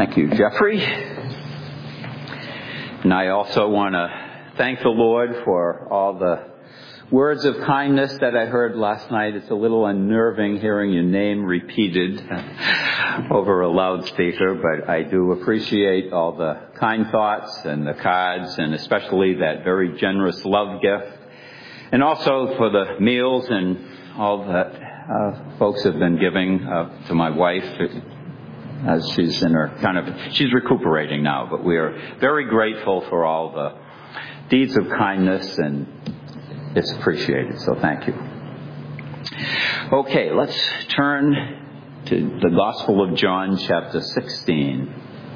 Thank you, Jeffrey. And I also want to thank the Lord for all the words of kindness that I heard last night. It's a little unnerving hearing your name repeated over a loudspeaker, but I do appreciate all the kind thoughts and the cards, and especially that very generous love gift. And also for the meals and all that folks have been giving to my wife as she's in her she's recuperating now, but we are very grateful for all the deeds of kindness, and it's appreciated, so thank you. Okay, let's turn to the Gospel of John, chapter 16.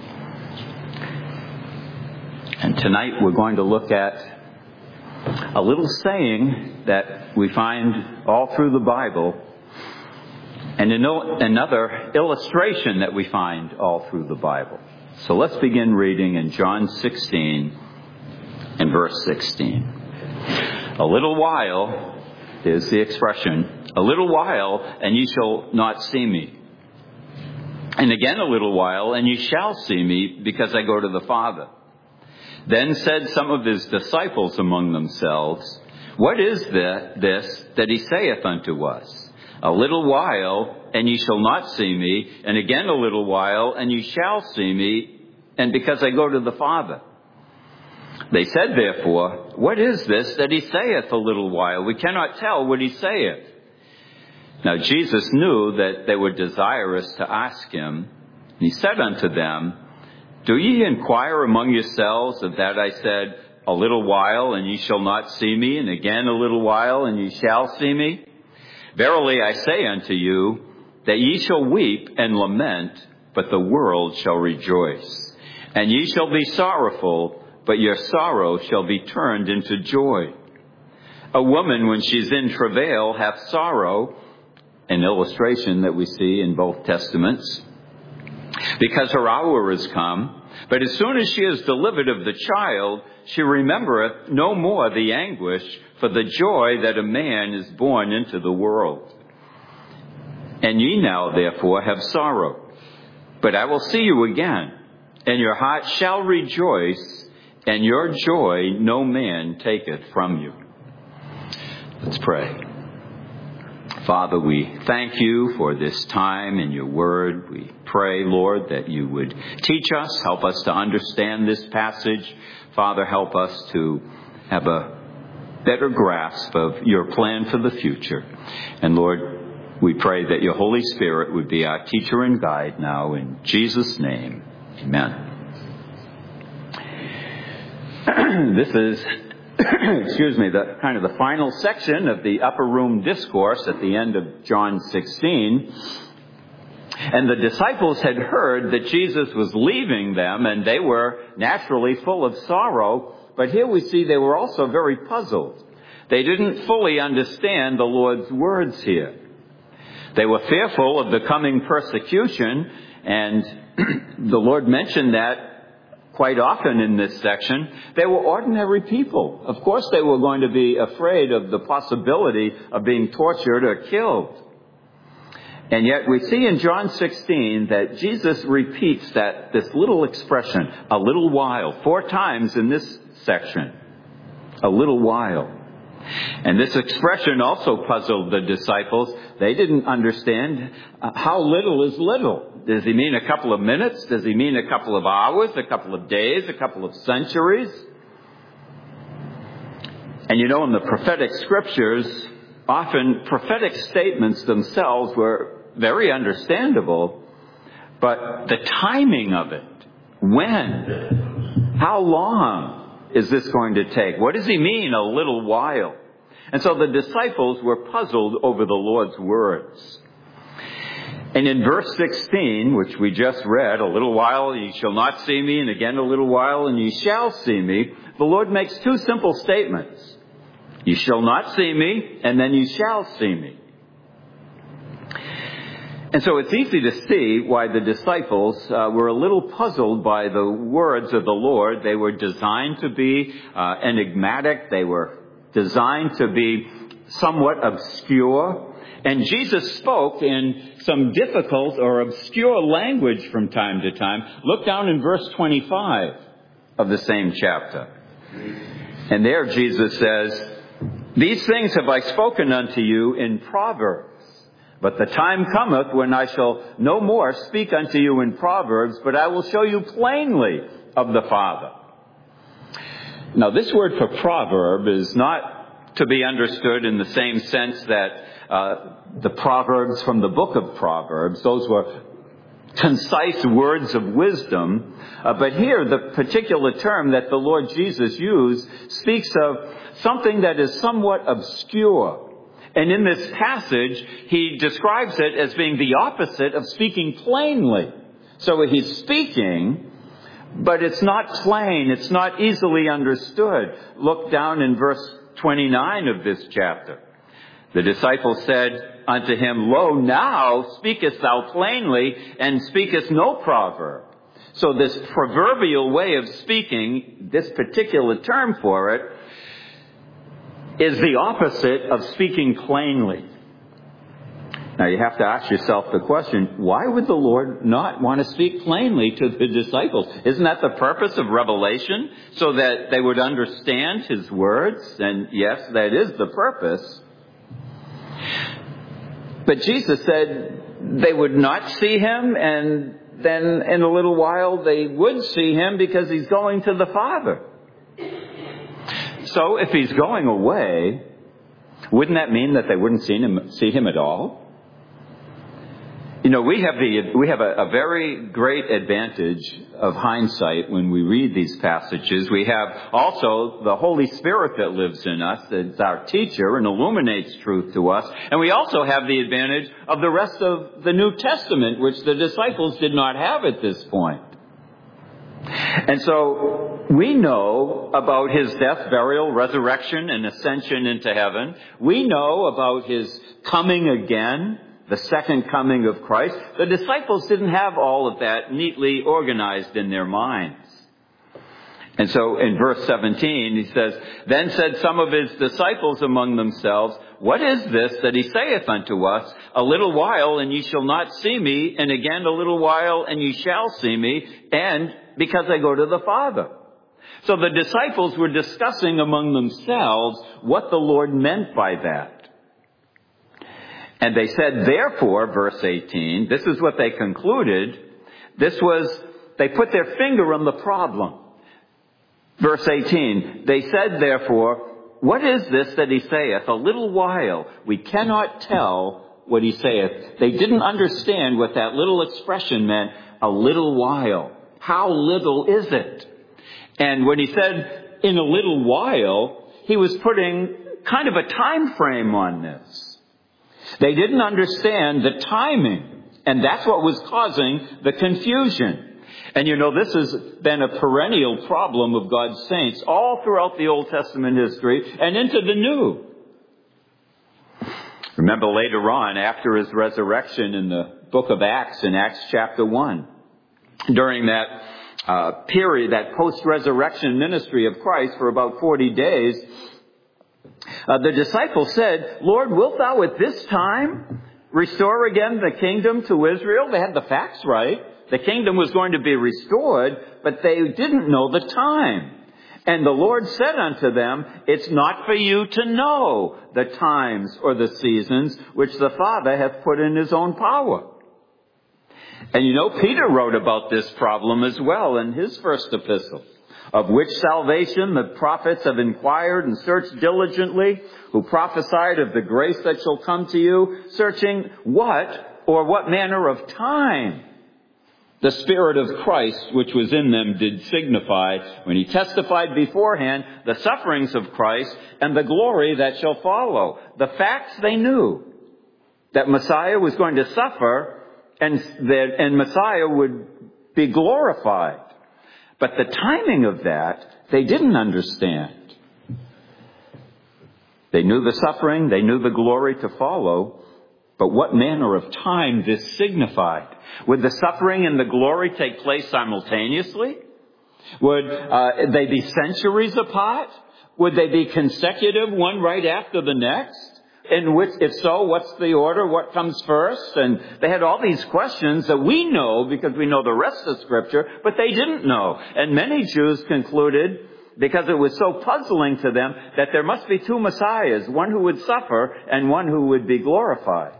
And tonight we're going to look at a little saying that we find all through the Bible, and another illustration that we find all through the Bible. So let's begin reading in John 16 and verse 16. A little while, is the expression, a little while, and ye shall not see me. And again a little while, and ye shall see me, because I go to the Father. Then said some of his disciples among themselves, What is this that he saith unto us? A little while, and ye shall not see me, and again a little while, and ye shall see me, and because I go to the Father. They said, therefore, What is this that he saith a little while? We cannot tell what he saith. Now Jesus knew that they were desirous to ask him, and he said unto them, Do ye inquire among yourselves of that I said, A little while, and ye shall not see me, and again a little while, and ye shall see me? Verily I say unto you, that ye shall weep and lament, but the world shall rejoice. And ye shall be sorrowful, but your sorrow shall be turned into joy. A woman, when she's in travail, hath sorrow, an illustration that we see in both Testaments, because her hour is come. But as soon as she is delivered of the child, she remembereth no more the anguish for the joy that a man is born into the world. And ye now, therefore, have sorrow. But I will see you again, and your heart shall rejoice, and your joy no man taketh from you. Let's pray. Father, we thank you for this time in your word. We pray, Lord, that you would teach us, help us to understand this passage. Father, help us to have a better grasp of your plan for the future. And Lord, we pray that your Holy Spirit would be our teacher and guide now. In Jesus' name, amen. This is the final section of the upper room discourse at the end of John 16. And the disciples had heard that Jesus was leaving them, and they were naturally full of sorrow. But here we see they were also very puzzled. They didn't fully understand the Lord's words here. They were fearful of the coming persecution, and the Lord mentioned that quite often in this section. They were ordinary people. Of course they were going to be afraid of the possibility of being tortured or killed. And yet we see in John 16 that Jesus repeats this little expression, a little while, 4 times in this section. A little while. And this expression also puzzled the disciples. They didn't understand how little is little. Does he mean a couple of minutes? Does he mean a couple of hours, a couple of days, a couple of centuries? And you know, in the prophetic scriptures, often prophetic statements themselves were very understandable, but the timing of it, when, how long is this going to take? What does he mean, a little while? And so the disciples were puzzled over the Lord's words. And in verse 16, which we just read, a little while ye shall not see me, and again a little while and ye shall see me, the Lord makes 2 simple statements. Ye shall not see me, and then ye shall see me. And so it's easy to see why the disciples were a little puzzled by the words of the Lord. They were designed to be enigmatic. They were designed to be somewhat obscure. And Jesus spoke in some difficult or obscure language from time to time. Look down in verse 25 of the same chapter. And there Jesus says, "These things have I spoken unto you in Proverbs. But the time cometh when I shall no more speak unto you in Proverbs, but I will show you plainly of the Father." Now, this word for proverb is not to be understood in the same sense that the Proverbs from the book of Proverbs, those were concise words of wisdom. But here, the particular term that the Lord Jesus used speaks of something that is somewhat obscure. And in this passage, he describes it as being the opposite of speaking plainly. So he's speaking, but it's not plain. It's not easily understood. Look down in verse 29 of this chapter. The disciples said unto him, "Lo, now speakest thou plainly, and speakest no proverb." So this proverbial way of speaking, this particular term for it, is the opposite of speaking plainly. Now you have to ask yourself the question, why would the Lord not want to speak plainly to the disciples? Isn't that the purpose of revelation? So that they would understand his words? And yes, that is the purpose. But Jesus said they would not see him, and then in a little while they would see him because he's going to the Father. So if he's going away, wouldn't that mean that they wouldn't see him at all? You know, we have a very great advantage of hindsight when we read these passages. We have also the Holy Spirit that lives in us as our teacher and illuminates truth to us. And we also have the advantage of the rest of the New Testament, which the disciples did not have at this point. And so we know about his death, burial, resurrection, and ascension into heaven. We know about his coming again, the second coming of Christ. The disciples didn't have all of that neatly organized in their minds. And so in verse 17, he says, "Then said some of his disciples among themselves, What is this that he saith unto us? A little while, and ye shall not see me, and again a little while, and ye shall see me, and because I go to the Father." So the disciples were discussing among themselves what the Lord meant by that. And they said, therefore, verse 18, this is what they concluded. They put their finger on the problem. Verse 18, they said, therefore, "What is this that he saith? A little while, we cannot tell what he saith." They didn't understand what that little expression meant, a little while. How little is it? And when he said, in a little while, he was putting kind of a time frame on this. They didn't understand the timing, and that's what was causing the confusion. And you know, this has been a perennial problem of God's saints all throughout the Old Testament history and into the New. Remember later on, after his resurrection in the book of Acts, in Acts chapter 1, during that period, that post-resurrection ministry of Christ for about 40 days, the disciples said, "Lord, wilt thou at this time restore again the kingdom to Israel?" They had the facts right. The kingdom was going to be restored, but they didn't know the time. And the Lord said unto them, "It's not for you to know the times or the seasons which the Father hath put in his own power." And you know, Peter wrote about this problem as well in his first epistle. "Of which salvation the prophets have inquired and searched diligently, who prophesied of the grace that shall come to you, searching what manner of time the Spirit of Christ which was in them did signify, when he testified beforehand the sufferings of Christ and the glory that shall follow." The facts they knew, that Messiah was going to suffer and Messiah would be glorified. But the timing of that, they didn't understand. They knew the suffering, they knew the glory to follow, but what manner of time this signified? Would the suffering and the glory take place simultaneously? Would they be centuries apart? Would they be consecutive, one right after the next? In which, if so, what's the order? What comes first? And they had all these questions that we know because we know the rest of Scripture, but they didn't know. And many Jews concluded, because it was so puzzling to them, that there must be two Messiahs, one who would suffer and one who would be glorified.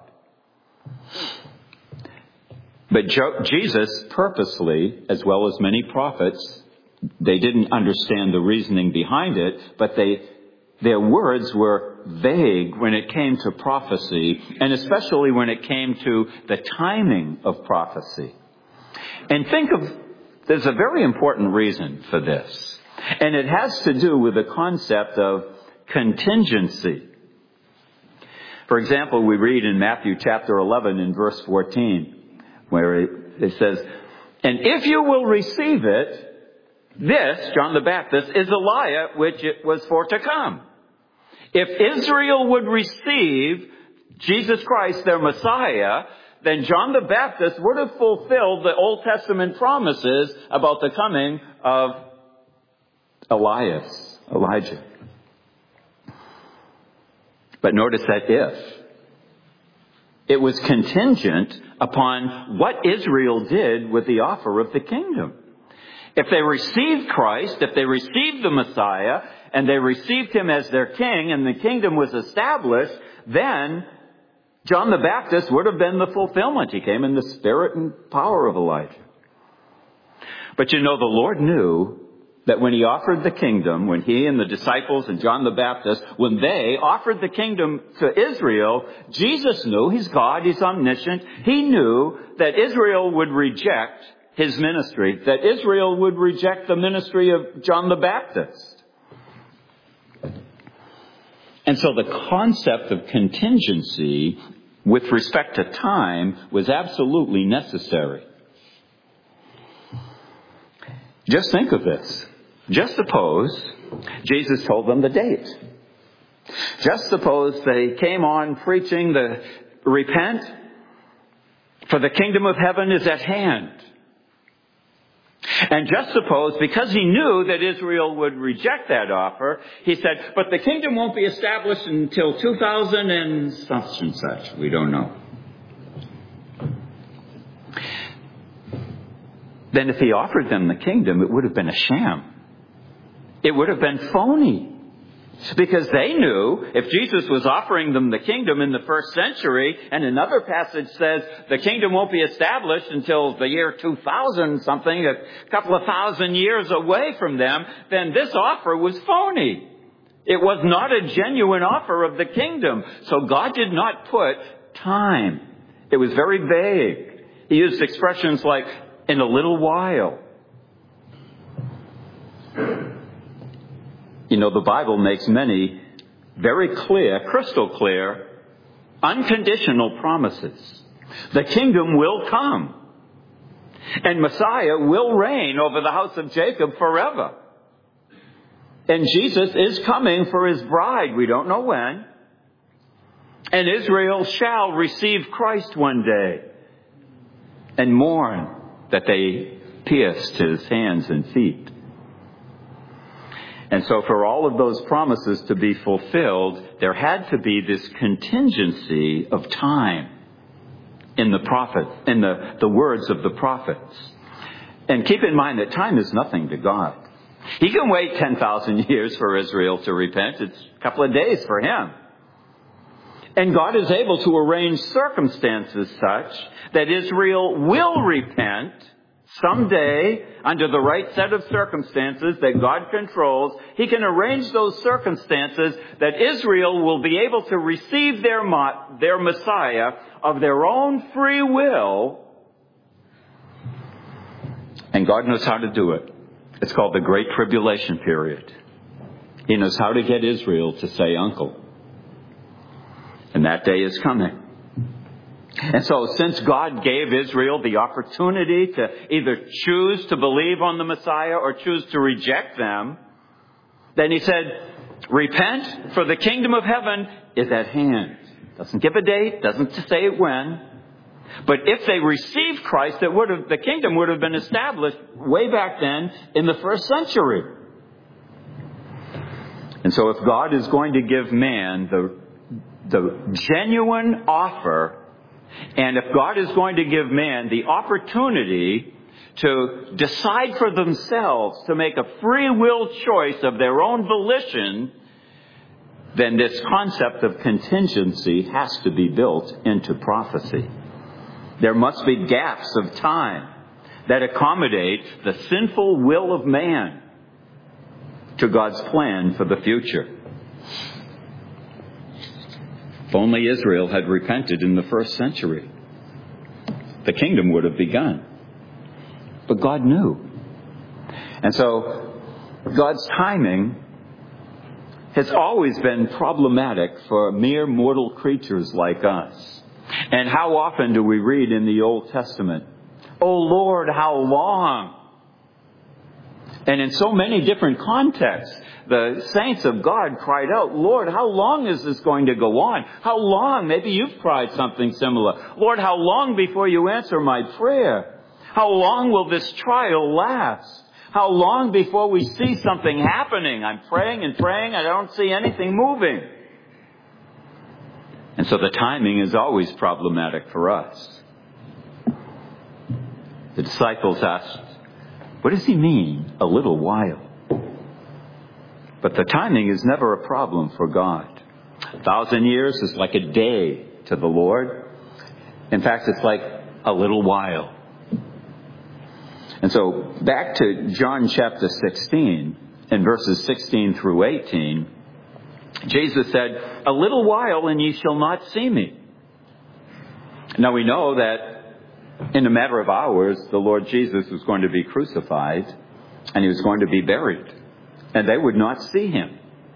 But Jesus purposely, as well as many prophets, they didn't understand the reasoning behind it, but their words were vague when it came to prophecy, and especially when it came to the timing of prophecy. And there's a very important reason for this, and it has to do with the concept of contingency. For example, we read in Matthew chapter 11 in verse 14, where it says, "And if you will receive it, this," John the Baptist, "is Elijah, which it was for to come." If Israel would receive Jesus Christ, their Messiah, then John the Baptist would have fulfilled the Old Testament promises about the coming of Elijah. But notice that it was contingent upon what Israel did with the offer of the kingdom. If they received Christ, if they received the Messiah, and they received him as their king, and the kingdom was established, then John the Baptist would have been the fulfillment. He came in the spirit and power of Elijah. But the Lord knew that when he offered the kingdom, when he and the disciples and John the Baptist, when they offered the kingdom to Israel, Jesus knew, he's God, he's omniscient, he knew that Israel would reject his ministry, that Israel would reject the ministry of John the Baptist. And so the concept of contingency with respect to time was absolutely necessary. Just think of this. Just suppose Jesus told them the date. Just suppose they came on preaching the repent, for the kingdom of heaven is at hand. And just suppose, because he knew that Israel would reject that offer, he said, but the kingdom won't be established until 2000 and such and such. We don't know. Then if he offered them the kingdom, it would have been a sham. It would have been phony. Because they knew if Jesus was offering them the kingdom in the first century, and another passage says the kingdom won't be established until the year 2000 something, a couple of thousand years away from them, then this offer was phony. It was not a genuine offer of the kingdom. So God did not put time. It was very vague. He used expressions like, in a little while. The Bible makes many very clear, crystal clear, unconditional promises. The kingdom will come. And Messiah will reign over the house of Jacob forever. And Jesus is coming for his bride. We don't know when. And Israel shall receive Christ one day and mourn that they pierced his hands and feet. And so for all of those promises to be fulfilled, there had to be this contingency of time in the words of the prophets. And keep in mind that time is nothing to God. He can wait 10,000 years for Israel to repent. It's a couple of days for him. And God is able to arrange circumstances such that Israel will repent someday under the right set of circumstances that God controls. He can arrange those circumstances that Israel will be able to receive their Messiah of their own free will. And God knows how to do it. It's called the Great Tribulation period. He knows how to get Israel to say uncle. And that day is coming. And so since God gave Israel the opportunity to either choose to believe on the Messiah or choose to reject them, then he said, repent, for the kingdom of heaven is at hand. Doesn't give a date, doesn't say when. But if they received Christ, the kingdom would have been established way back then in the first century. And so if God is going to give man the genuine offer. And if God is going to give man the opportunity to decide for themselves, to make a free will choice of their own volition, then this concept of contingency has to be built into prophecy. There must be gaps of time that accommodate the sinful will of man to God's plan for the future. If only Israel had repented in the first century, the kingdom would have begun. But God knew. And so God's timing has always been problematic for mere mortal creatures like us. And how often do we read in the Old Testament, "Oh Lord, how long?" And in so many different contexts, the saints of God cried out, "Lord, how long is this going to go on? How long?" Maybe you've cried something similar. "Lord, how long before you answer my prayer? How long will this trial last? How long before we see something happening? I'm praying and praying, I don't see anything moving." And so the timing is always problematic for us. The disciples asked, "What does he mean, a little while?" But the timing is never a problem for God. 1,000 years is like a day to the Lord. In fact, it's like a little while. And so back to John chapter 16 and verses 16 through 18, Jesus said, "A little while and ye shall not see me." Now we know that in a matter of hours, the Lord Jesus was going to be crucified and he was going to be buried. And they would not see him.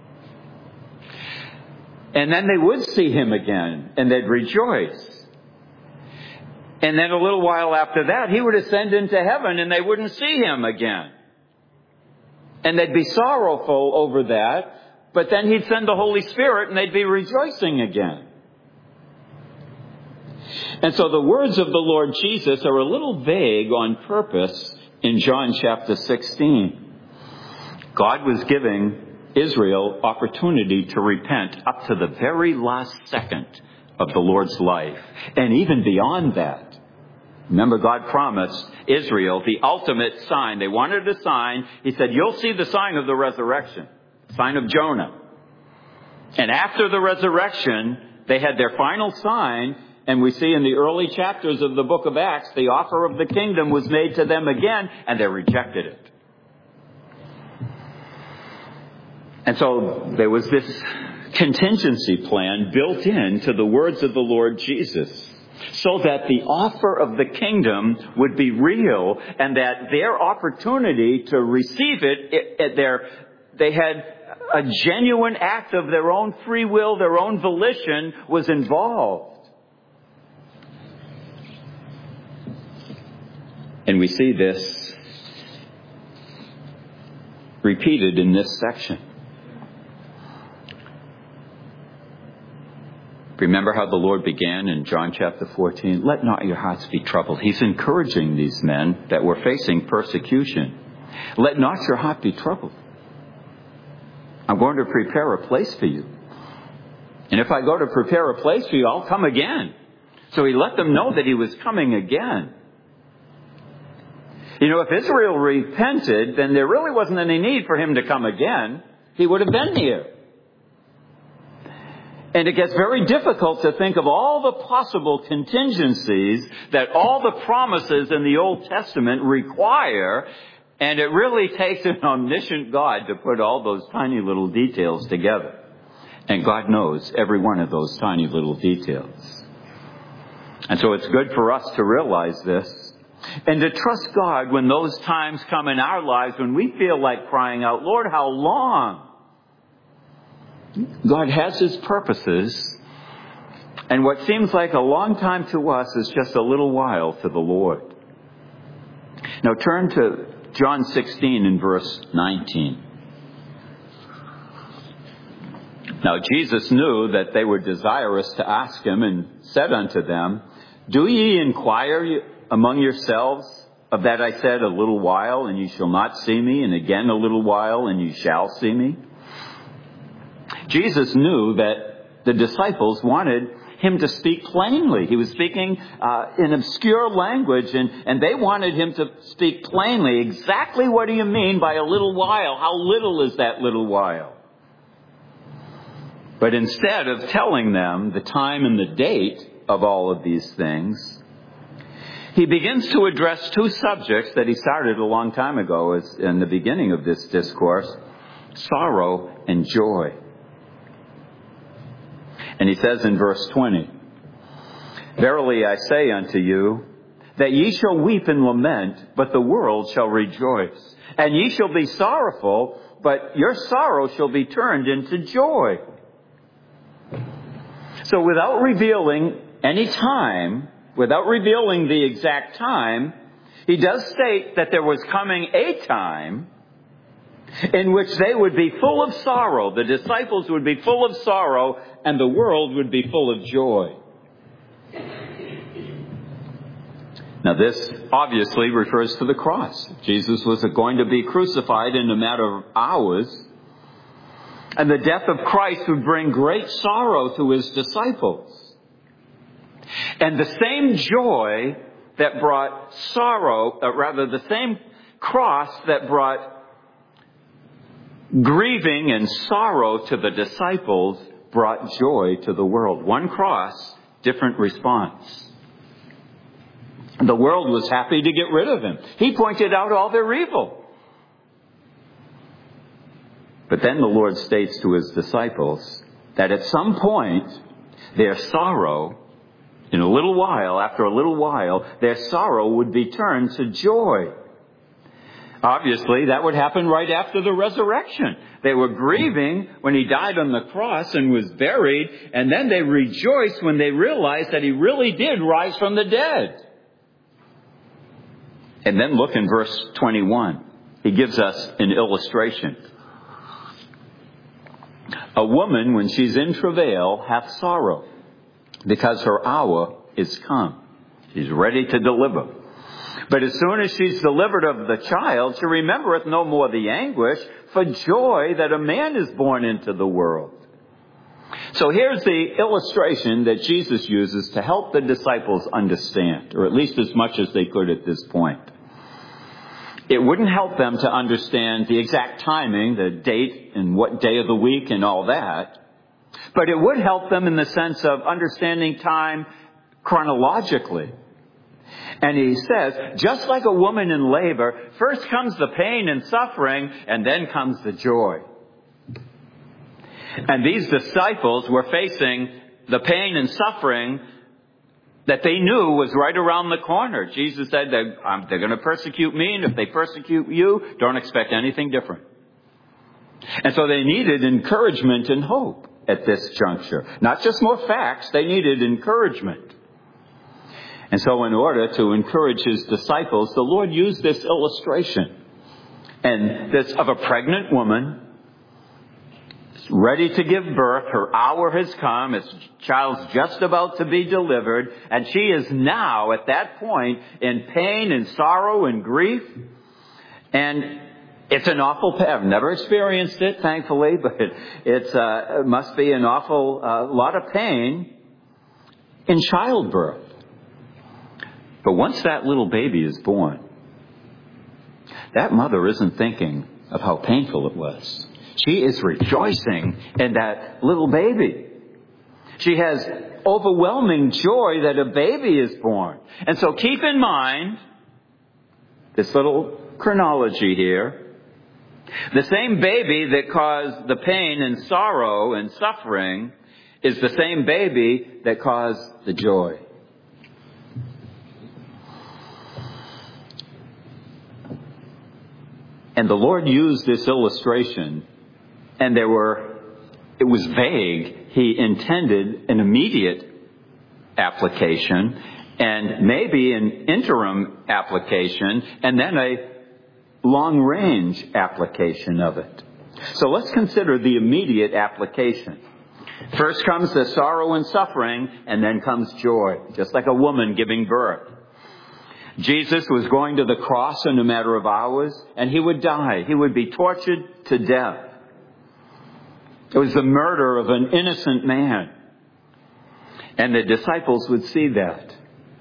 And then they would see him again and they'd rejoice. And then a little while after that, he would ascend into heaven and they wouldn't see him again. And they'd be sorrowful over that, but then he'd send the Holy Spirit and they'd be rejoicing again. And so the words of the Lord Jesus are a little vague on purpose in John chapter 16. God was giving Israel opportunity to repent up to the very last second of the Lord's life. And even beyond that. Remember, God promised Israel the ultimate sign. They wanted a sign. He said, "You'll see the sign of the resurrection, sign of Jonah." And after the resurrection, they had their final sign. And we see in the early chapters of the book of Acts, the offer of the kingdom was made to them again, and they rejected it. And so there was this contingency plan built into the words of the Lord Jesus, so that the offer of the kingdom would be real and that their opportunity to receive they had a genuine act of their own free will, their own volition was involved. And we see this repeated in this section. Remember how the Lord began in John chapter 14? "Let not your hearts be troubled." He's encouraging these men that were facing persecution. "Let not your heart be troubled. I'm going to prepare a place for you. And if I go to prepare a place for you, I'll come again." So he let them know that he was coming again. You know, if Israel repented, then there really wasn't any need for him to come again. He would have been here. And it gets very difficult to think of all the possible contingencies that all the promises in the Old Testament require. And it really takes an omniscient God to put all those tiny little details together. And God knows every one of those tiny little details. And so it's good for us to realize this and to trust God when those times come in our lives when we feel like crying out, "Lord, how long?" God has his purposes, and what seems like a long time to us is just a little while to the Lord. Now turn to John 16 and verse 19. Now Jesus knew that they were desirous to ask him, and said unto them, "Do ye inquire among yourselves of that I said, a little while, and ye shall not see me, and again a little while, and ye shall see me?" Jesus knew that the disciples wanted him to speak plainly. He was speaking in obscure language, and they wanted him to speak plainly. Exactly what do you mean by a little while? How little is that little while? But instead of telling them the time and the date of all of these things, he begins to address two subjects that he started a long time ago as in the beginning of this discourse: sorrow and joy. And he says in verse 20, "Verily I say unto you, that ye shall weep and lament, but the world shall rejoice. And ye shall be sorrowful, but your sorrow shall be turned into joy." So without revealing any time, without revealing the exact time, he does state that there was coming a time in which they would be full of sorrow. The disciples would be full of sorrow, and the world would be full of joy. Now this obviously refers to the cross. Jesus was going to be crucified in a matter of hours, and the death of Christ would bring great sorrow to his disciples. And the same joy that brought sorrow, the same cross that brought grieving and sorrow to the disciples, brought joy to the world. One cross, different response. The world was happy to get rid of him. He pointed out all their evil. But then the Lord states to his disciples that at some point, their sorrow, in a little while, after a little while, their sorrow would be turned to joy. Obviously, that would happen right after the resurrection. They were grieving when he died on the cross and was buried, and then they rejoiced when they realized that he really did rise from the dead. And then look in verse 21. He gives us an illustration. "A woman, when she's in travail, hath sorrow, because her hour is come." She's ready to deliver. "But as soon as she's delivered of the child, she remembereth no more the anguish for joy that a man is born into the world." So here's the illustration that Jesus uses to help the disciples understand, or at least as much as they could at this point. It wouldn't help them to understand the exact timing, the date and what day of the week and all that, but it would help them in the sense of understanding time chronologically. And he says, just like a woman in labor, first comes the pain and suffering, and then comes the joy. And these disciples were facing the pain and suffering that they knew was right around the corner. Jesus said they're going to persecute me, and if they persecute you, don't expect anything different. And so they needed encouragement and hope at this juncture. Not just more facts, they needed encouragement. And so in order to encourage his disciples, the Lord used this illustration. And this of a pregnant woman, ready to give birth. Her hour has come. His child's just about to be delivered. And she is now, at that point, in pain and sorrow and grief. And it's an awful pain. I've never experienced it, thankfully, but it must be an awful lot of pain in childbirth. But once that little baby is born, that mother isn't thinking of how painful it was. She is rejoicing in that little baby. She has overwhelming joy that a baby is born. And so keep in mind this little chronology here. The same baby that caused the pain and sorrow and suffering is the same baby that caused the joy. And the Lord used this illustration, and it was vague. He intended an immediate application, and maybe an interim application, and then a long-range application of it. So let's consider the immediate application. First comes the sorrow and suffering, and then comes joy, just like a woman giving birth. Jesus was going to the cross in a matter of hours, and he would die. He would be tortured to death. It was the murder of an innocent man. And the disciples would see that.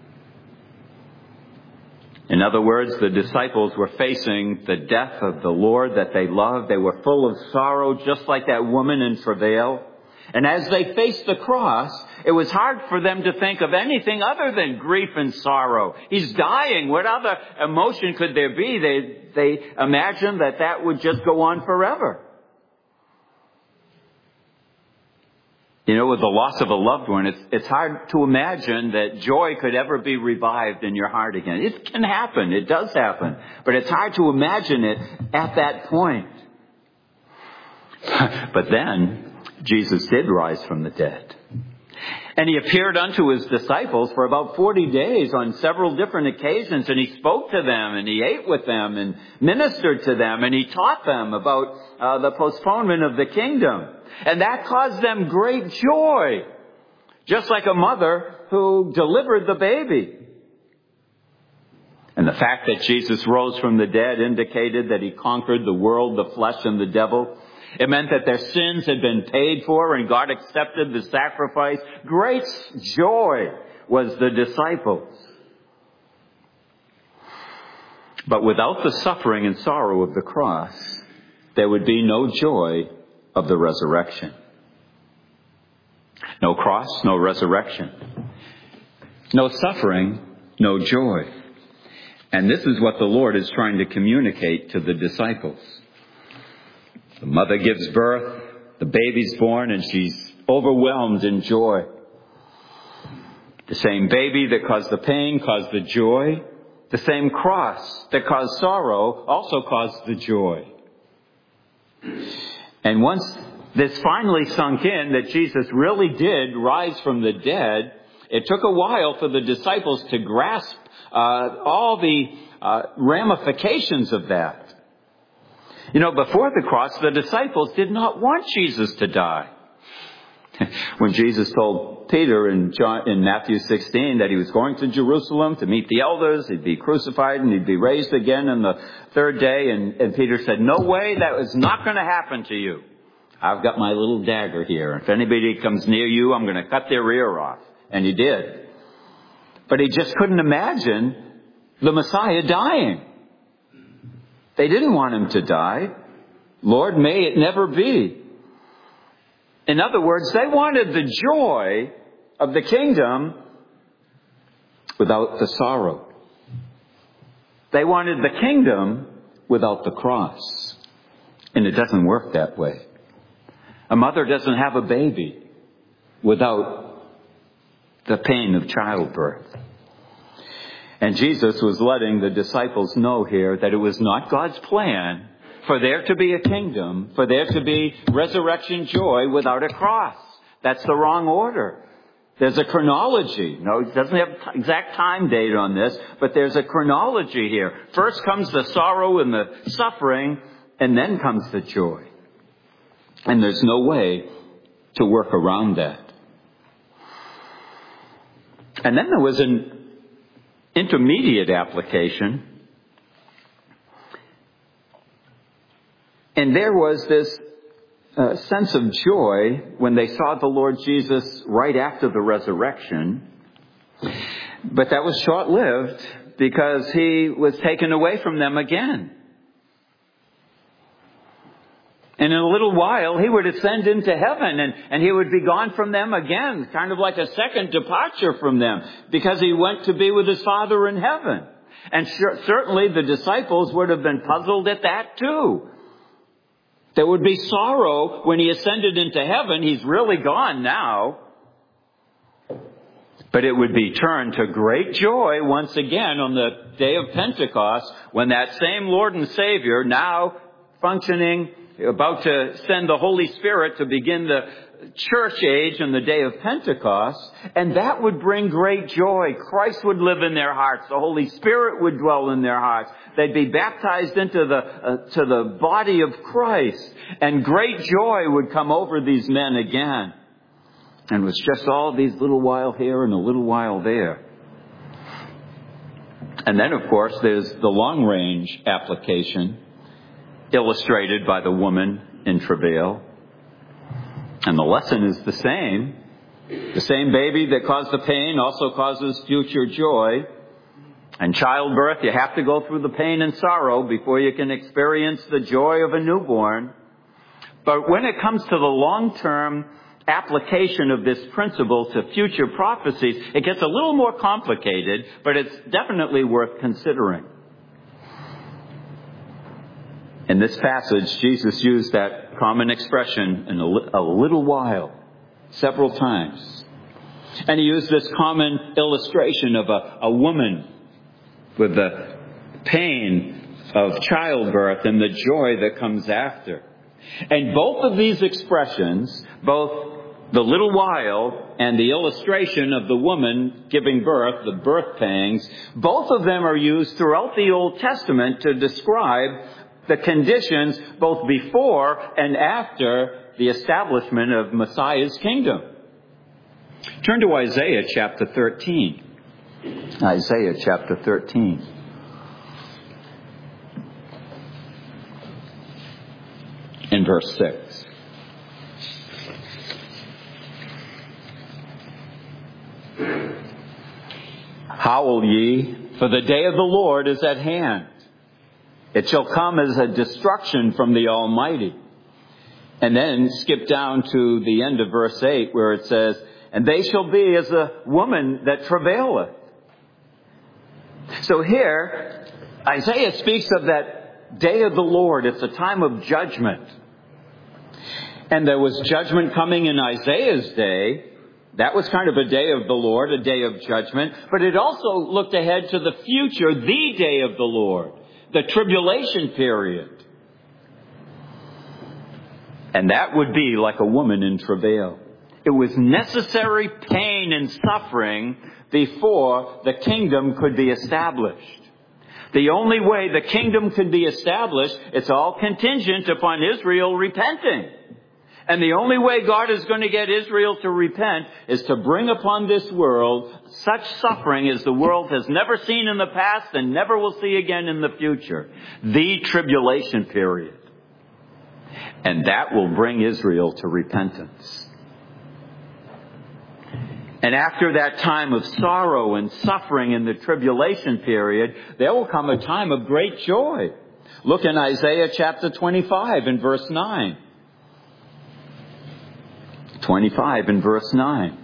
In other words, the disciples were facing the death of the Lord that they loved. They were full of sorrow, just like that woman in travail. And as they faced the cross, it was hard for them to think of anything other than grief and sorrow. He's dying. What other emotion could there be? They imagined that would just go on forever. You know, with the loss of a loved one, it's hard to imagine that joy could ever be revived in your heart again. It can happen. It does happen. But it's hard to imagine it at that point. But then, Jesus did rise from the dead. And he appeared unto his disciples for about 40 days on several different occasions. And he spoke to them, and he ate with them, and ministered to them, and he taught them about the postponement of the kingdom. And that caused them great joy, just like a mother who delivered the baby. And the fact that Jesus rose from the dead indicated that he conquered the world, the flesh, and the devil. It meant that their sins had been paid for and God accepted the sacrifice. Great joy was the disciples. But without the suffering and sorrow of the cross, there would be no joy of the resurrection. No cross, no resurrection. No suffering, no joy. And this is what the Lord is trying to communicate to the disciples. The mother gives birth, the baby's born, and she's overwhelmed in joy. The same baby that caused the pain caused the joy. The same cross that caused sorrow also caused the joy. And once this finally sunk in that Jesus really did rise from the dead, it took a while for the disciples to grasp all the ramifications of that. You know, before the cross, the disciples did not want Jesus to die. When Jesus told Peter in Matthew 16 that he was going to Jerusalem to meet the elders, he'd be crucified and he'd be raised again on the third day. And Peter said, "No way, that is not going to happen to you. I've got my little dagger here. If anybody comes near you, I'm going to cut their ear off." And he did. But he just couldn't imagine the Messiah dying. They didn't want him to die. Lord, may it never be. In other words, they wanted the joy of the kingdom without the sorrow. They wanted the kingdom without the cross. And it doesn't work that way. A mother doesn't have a baby without the pain of childbirth. And Jesus was letting the disciples know here that it was not God's plan for there to be a kingdom, for there to be resurrection joy without a cross. That's the wrong order. There's a chronology. No, it doesn't have exact time date on this, but there's a chronology here. First comes the sorrow and the suffering, and then comes the joy. And there's no way to work around that. And then there was an intermediate application. And there was this sense of joy when they saw the Lord Jesus right after the resurrection. But that was short-lived because he was taken away from them again. And in a little while, he would ascend into heaven and he would be gone from them again, kind of like a second departure from them, because he went to be with his Father in heaven. And certainly the disciples would have been puzzled at that too. There would be sorrow when he ascended into heaven. He's really gone now. But it would be turned to great joy once again on the day of Pentecost, when that same Lord and Savior, now functioning, about to send the Holy Spirit to begin the church age on the day of Pentecost, and that would bring great joy. Christ would live in their hearts. The Holy Spirit would dwell in their hearts. They'd be baptized into the body of Christ, and great joy would come over these men again. And it was just all these little while here and a little while there. And then, of course, there's the long-range application, illustrated by the woman in travail. And the lesson is the same. The same baby that caused the pain also causes future joy. And childbirth, you have to go through the pain and sorrow before you can experience the joy of a newborn. But when it comes to the long-term application of this principle to future prophecies, it gets a little more complicated, but it's definitely worth considering. In this passage, Jesus used that common expression in a little while, several times. And he used this common illustration of a woman with the pain of childbirth and the joy that comes after. And both of these expressions, both the little while and the illustration of the woman giving birth, the birth pangs, both of them are used throughout the Old Testament to describe the conditions both before and after the establishment of Messiah's kingdom. Turn to Isaiah chapter 13. Isaiah chapter 13. In verse 6. Howl ye, for the day of the Lord is at hand. It shall come as a destruction from the Almighty. And then skip down to the end of verse 8 where it says, and they shall be as a woman that travaileth. So here, Isaiah speaks of that day of the Lord. It's a time of judgment. And there was judgment coming in Isaiah's day. That was kind of a day of the Lord, a day of judgment. But it also looked ahead to the future, the day of the Lord, the tribulation period. And that would be like a woman in travail. It was necessary pain and suffering before the kingdom could be established. The only way the kingdom could be established, it's all contingent upon Israel repenting. And the only way God is going to get Israel to repent is to bring upon this world such suffering as the world has never seen in the past and never will see again in the future. The tribulation period. And that will bring Israel to repentance. And after that time of sorrow and suffering in the tribulation period, there will come a time of great joy. Look in Isaiah chapter 25 and verse 9. 25 and verse 9.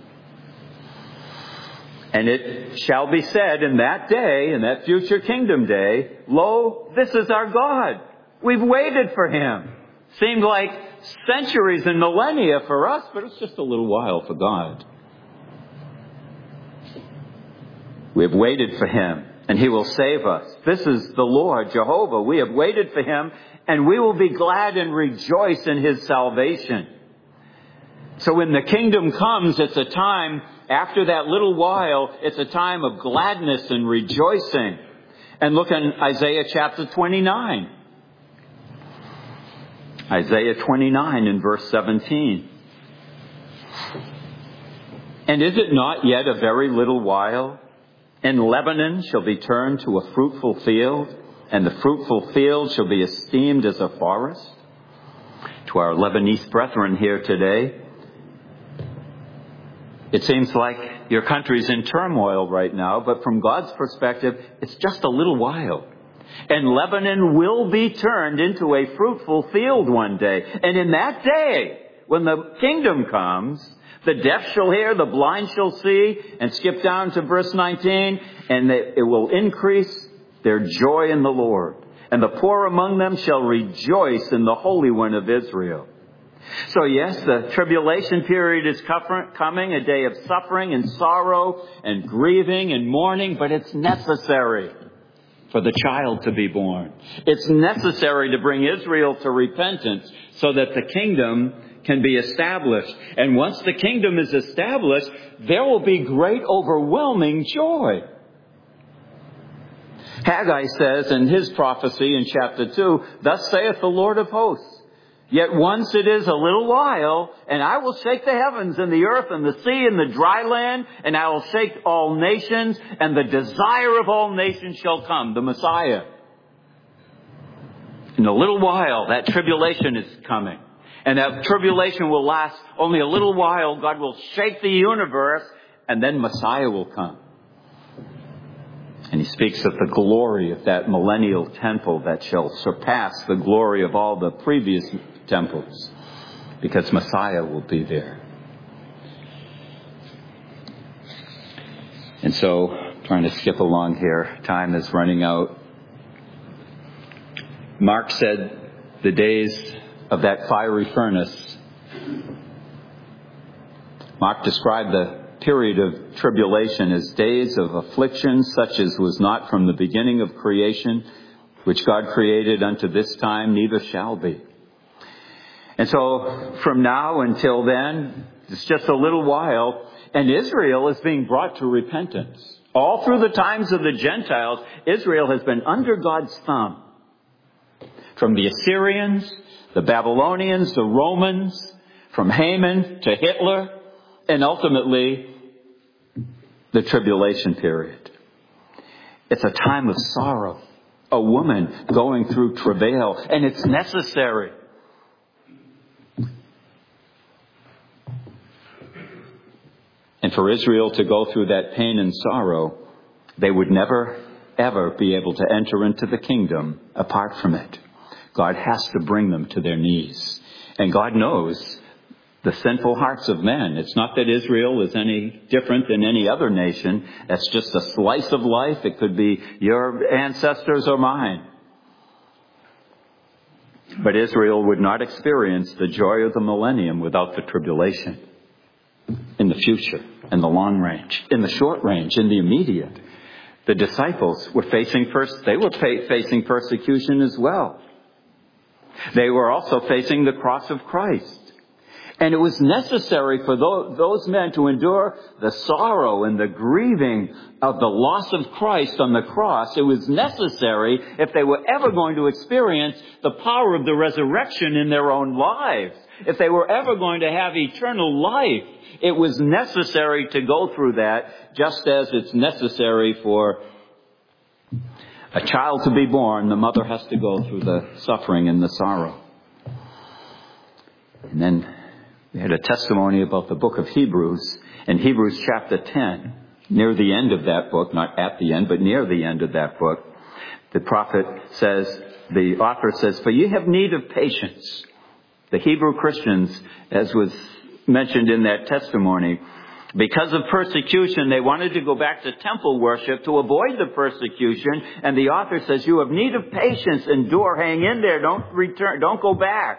And it shall be said in that day, in that future kingdom day, lo, this is our God. We've waited for him. Seemed like centuries and millennia for us, but it's just a little while for God. We have waited for him, and he will save us. This is the Lord, Jehovah. We have waited for him, and we will be glad and rejoice in his salvation. So when the kingdom comes, it's a time, after that little while, it's a time of gladness and rejoicing. And look in Isaiah chapter 29. Isaiah 29 in verse 17. And is it not yet a very little while? And Lebanon shall be turned to a fruitful field, and the fruitful field shall be esteemed as a forest. To our Lebanese brethren here today, it seems like your country's in turmoil right now, but from God's perspective, it's just a little while. And Lebanon will be turned into a fruitful field one day. And in that day, when the kingdom comes, the deaf shall hear, the blind shall see, and skip down to verse 19, and it will increase their joy in the Lord. And the poor among them shall rejoice in the Holy One of Israel. So yes, the tribulation period is coming, a day of suffering and sorrow and grieving and mourning, but it's necessary for the child to be born. It's necessary to bring Israel to repentance so that the kingdom can be established. And once the kingdom is established, there will be great overwhelming joy. Haggai says in his prophecy in chapter 2, thus saith the Lord of hosts, yet once it is a little while, and I will shake the heavens and the earth and the sea and the dry land, and I will shake all nations, and the desire of all nations shall come, the Messiah. In a little while, that tribulation is coming. And that tribulation will last only a little while. God will shake the universe, and then Messiah will come. And he speaks of the glory of that millennial temple that shall surpass the glory of all the previous temples, because Messiah will be there. And so, trying to skip along here, time is running out. Mark said the days of that fiery furnace. Mark described the period of tribulation as days of affliction such as was not from the beginning of creation, which God created unto this time, neither shall be. And so from now until then, it's just a little while, and Israel is being brought to repentance. All through the times of the Gentiles, Israel has been under God's thumb. From the Assyrians, the Babylonians, the Romans, from Haman to Hitler, and ultimately the tribulation period. It's a time of sorrow, a woman going through travail, and it's necessary. And for Israel to go through that pain and sorrow, they would never, ever be able to enter into the kingdom apart from it. God has to bring them to their knees. And God knows the sinful hearts of men. It's not that Israel is any different than any other nation. That's just a slice of life. It could be your ancestors or mine. But Israel would not experience the joy of the millennium without the tribulation. In the future, in the long range, in the short range, in the immediate. The disciples were facing persecution as well. They were also facing the cross of Christ. And it was necessary for those men to endure the sorrow and the grieving of the loss of Christ on the cross. It was necessary if they were ever going to experience the power of the resurrection in their own lives. If they were ever going to have eternal life, it was necessary to go through that, just as it's necessary for a child to be born. The mother has to go through the suffering and the sorrow. And then we had a testimony about the book of Hebrews. In Hebrews chapter 10, near the end of that book, not at the end, but near the end of that book, the author says, "For ye have need of patience." The Hebrew Christians, as was mentioned in that testimony, because of persecution, they wanted to go back to temple worship to avoid the persecution. And the author says, you have need of patience, endure, hang in there, don't return, don't go back.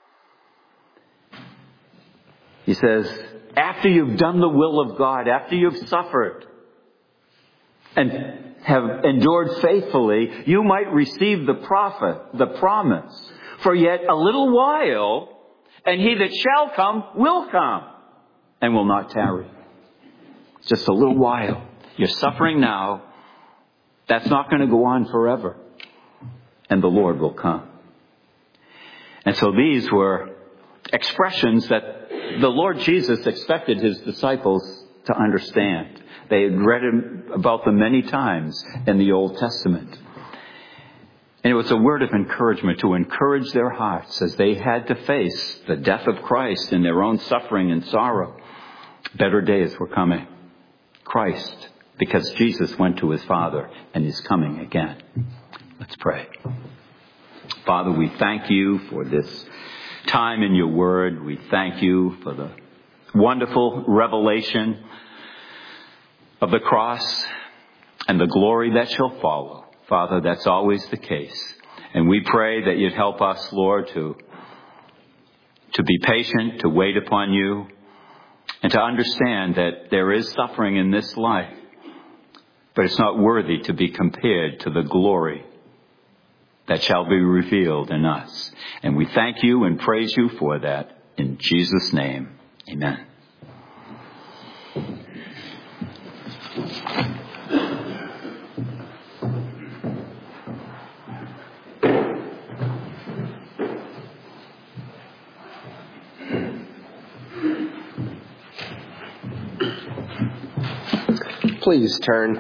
He says, after you've done the will of God, after you've suffered and have endured faithfully, you might receive the promise. For yet a little while, and he that shall come will come and will not tarry. Just a little while. You're suffering now. That's not going to go on forever. And the Lord will come. And so these were expressions that the Lord Jesus expected his disciples to understand. They had read about them many times in the Old Testament. And it was a word of encouragement to encourage their hearts as they had to face the death of Christ in their own suffering and sorrow. Better days were coming. Christ, because Jesus went to his Father and is coming again. Let's pray. Father, we thank you for this time in your word. We thank you for the wonderful revelation of the cross and the glory that shall follow. Father, that's always the case. And we pray that you'd help us, Lord, to be patient, to wait upon you, and to understand that there is suffering in this life, but it's not worthy to be compared to the glory that shall be revealed in us. And we thank you and praise you for that. In Jesus' name, amen. Please turn